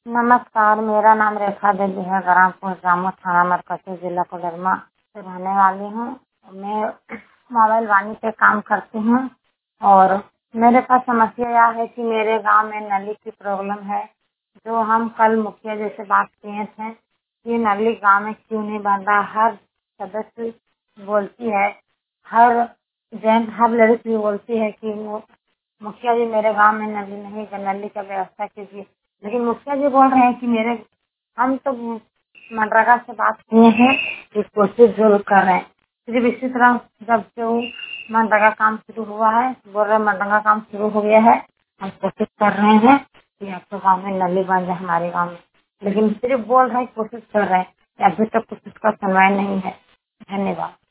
नमस्कार, मेरा नाम रेखा देवी है। ग्रामपुर जामो थाना मरकज जिला कोडरमा से रहने वाली हूँ। मैं मोबाइल वाणी पे काम करती हूँ और मेरे पास समस्या यह है कि मेरे गांव में नली की प्रॉब्लम है। जो हम कल मुखिया जी से बात किए थे कि नली गांव में क्यों नहीं बन रहा। हर सदस्य बोलती है, हर जेंट हर लड़की भी बोलती है कि मुखिया जी मेरे गांव में नली का व्यवस्था कीजिए। लेकिन मुखिया जी बोल रहे हैं कि हम तो मनरेगा से बात किए हैं कि कोशिश जरूर कर रहे हैं। फिर इसी तरह जब से वो मनरेगा काम शुरू हुआ है, बोल रहे मनरेगा काम शुरू हो गया है, हम कोशिश कर रहे हैं कि आपके गाँव में नली बन जाए हमारे गाँव में। लेकिन सिर्फ बोल रहे हैं, कोशिश कर रहे हैं, अभी तक कुछ उसका सुनवाई नहीं है। धन्यवाद।